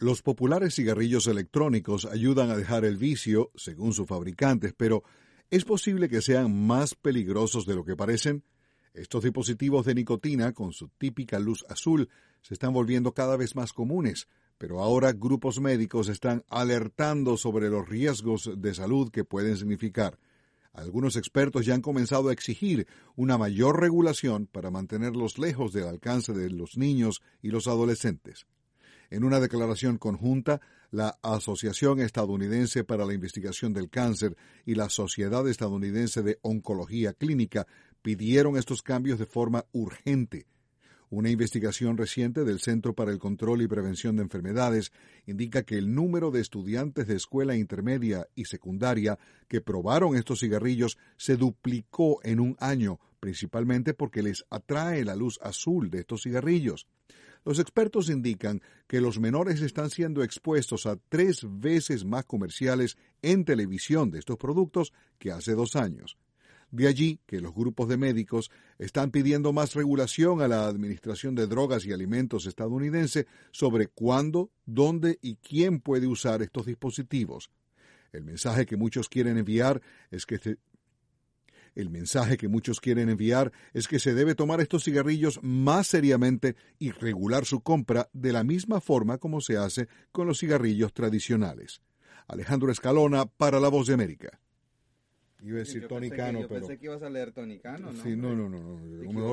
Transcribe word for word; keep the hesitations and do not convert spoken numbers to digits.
Los populares cigarrillos electrónicos ayudan a dejar el vicio, según sus fabricantes, pero ¿es posible que sean más peligrosos de lo que parecen? Estos dispositivos de nicotina, con su típica luz azul, se están volviendo cada vez más comunes, pero ahora grupos médicos están alertando sobre los riesgos de salud que pueden significar. Algunos expertos ya han comenzado a exigir una mayor regulación para mantenerlos lejos del alcance de los niños y los adolescentes. En una declaración conjunta, la Asociación Estadounidense para la Investigación del Cáncer y la Sociedad Estadounidense de Oncología Clínica pidieron estos cambios de forma urgente. Una investigación reciente del Centro para el Control y Prevención de Enfermedades indica que el número de estudiantes de escuela intermedia y secundaria que probaron estos cigarrillos se duplicó en un año, principalmente porque les atrae la luz azul de estos cigarrillos. Los expertos indican que los menores están siendo expuestos a tres veces más comerciales en televisión de estos productos que hace dos años. De allí que los grupos de médicos están pidiendo más regulación a la Administración de Drogas y Alimentos estadounidense sobre cuándo, dónde y quién puede usar estos dispositivos. El mensaje que muchos quieren enviar es que se El mensaje que muchos quieren enviar es que se debe tomar estos cigarrillos más seriamente y regular su compra de la misma forma como se hace con los cigarrillos tradicionales. Alejandro Escalona para La Voz de América. Iba a decir Tony Cano, pero... Yo pensé que ibas a leer Tony Cano, ¿no? Sí, no, no, no. no. A lo mejor